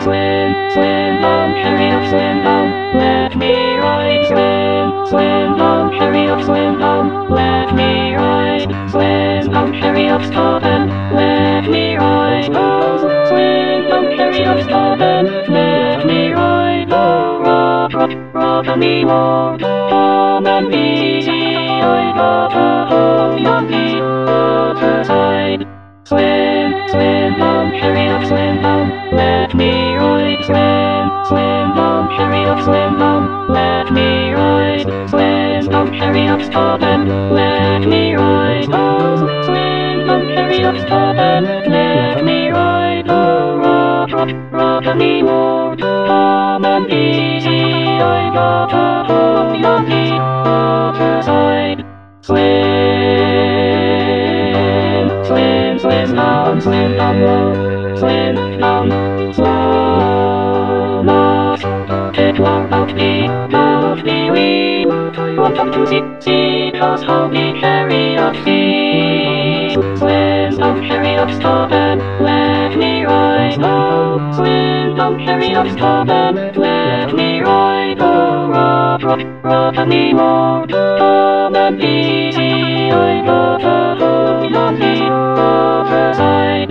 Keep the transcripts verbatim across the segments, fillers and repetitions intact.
swim, swim on, hurry up, swim on, let me ride, swim, swim on, hurry up, swim on, let me ride, swim on, hurry up, stop and let me ride, oh, swim on, hurry up, stop and let me ride, oh, rock, rock, rock me more, come and easy, I got a home on the other side. Swim, swim on, hurry up, swim on, let me ride, swim, swim on, hurry up, swim on, let me ride, swim on, hurry up, stop and let me ride, oh, swim on, hurry up, stop and let me ride, oh, rock, rock, rock me more, come and easy, I got a home on the other side. Swim, swim, swim down, swim down low, swim down slow, lost, take long out me, out me we, want them to see, see us how we carry up feet, swim down, hurry up, stop and let me ride, oh, swim down, hurry up, stop and let me ride, oh, rock, rock, rock me more, come and easy, I got a home on the other side.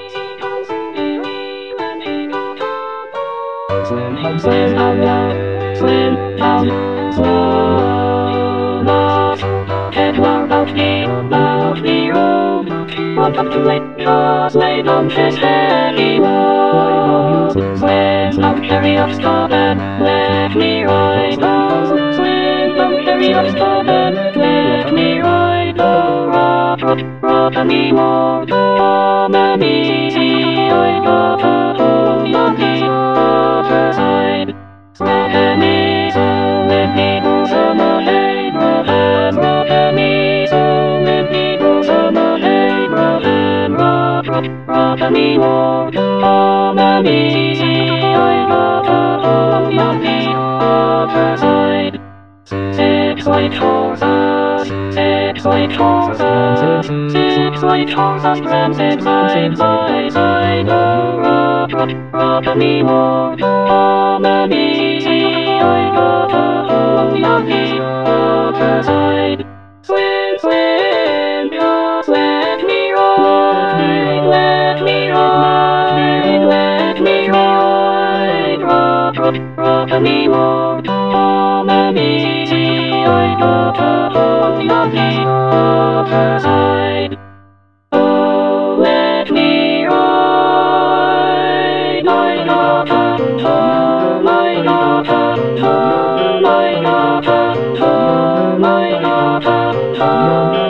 Swim down, swim down low, swim down slow, lost, head long out the, out the road, want up to late, just lay on this heavy load, swim down, hurry up, stop and let me ride, oh, swim down, hurry up, stop and let me ride, oh, rock, rock, rock me more, come and easy, I got a home on the other side. Rock me, so let me go summer hay, rock and rock me, so let me go summer hay, rock and rock, rock, rock me more, come and easy, I got a home on the other side. Six white horses, six white horses, six white horses ran six side by side, oh, rock, rock, rock me more, come and easy, I got a home on the other side. Swim, swim, just let me ride, let me ride, let me ride, rock, rock, rock me more, come and easy, I got a home on the other side. Oh, let me ride, I got a home, I got a home, I got a home, I got a home.